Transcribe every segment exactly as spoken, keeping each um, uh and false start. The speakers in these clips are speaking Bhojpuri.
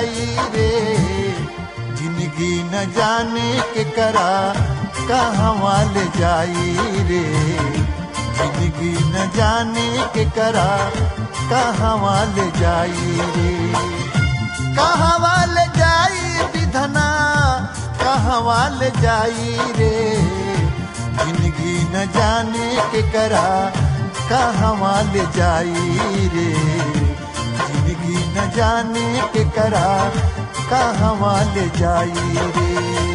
जाई रे, जिंदगी न जाने के करा कहवा ले जाई रे, जिंदगी न जाने के करा कहवा ले जाई रे, कहवा ले जाई विधना कहवा ले जाई रे, जिंदगी न जाने के करा कहवा ले जाई रे, जिंदगी न जाने के करा कहवा ले जाई रे।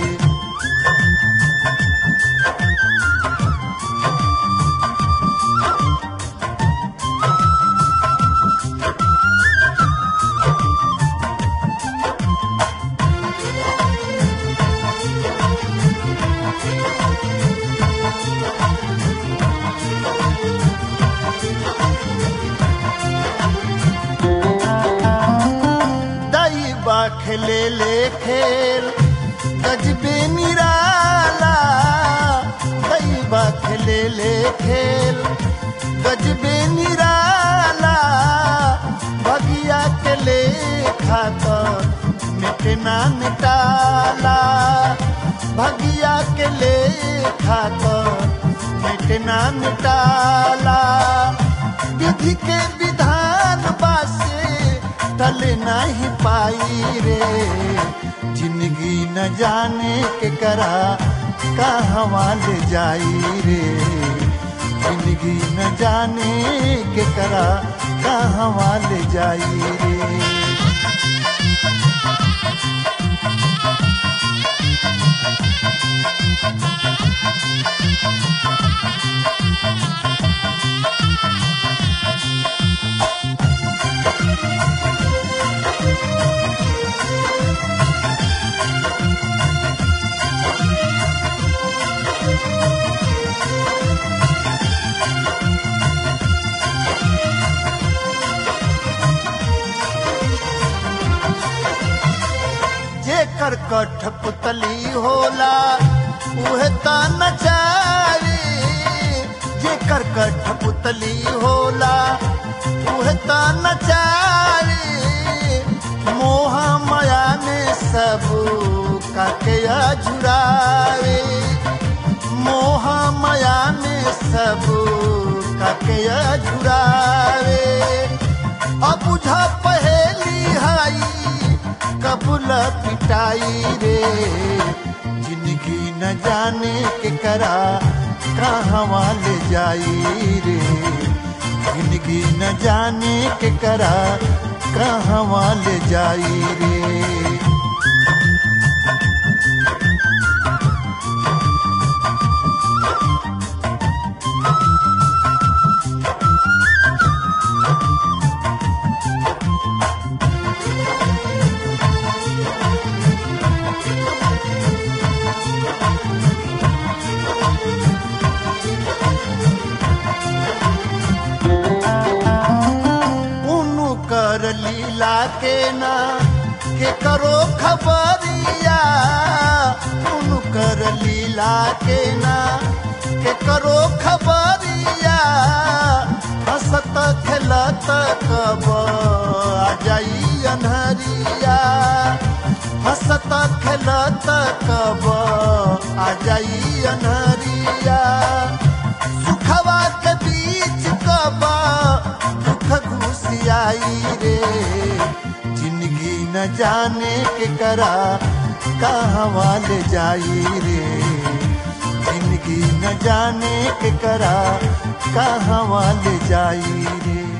खेले ले खेल गजबे निराला, दैबा खेले ले खेल गजबे निराला, भगिया के ले खाकर मिटना मिटाला, भगिया के ले खाकर मिटना मिटाला, विधि के विधान बासे टल नहीं पाई रे, जिंदगी न जाने के करा कहवा ले जाई रे, जिंदगी न जाने के करा कहवा ले जाई रे। जेकर कठपुतली होला उहे त नचारी, जेकर कठपुतली होला उहे त नचारी, मोह माया में सब काके अझुरावे, मोह माया में सब काके अझुरावे, अब बुझा पहेली हाई कबूल पिटाई रे, जिंदगी न जाने के करा कहवा ले जाई रे, जिंदगी न जाने के करा कहवा ले जाई रे। लीला के ना के करो खबरिया, उनकर लीला के ना के करो खबरिया, हंसत खेलत कब आ जाई अन्हरिया, हंसत खेलत कब आ जाई अन्हरिया, सुखवा के बीच कब दुख घुसियाई रे, जिंदगी न जाने के करा कहवा ले जाई रे, जिंदगी न जाने के करा कहवा ले जाई रे।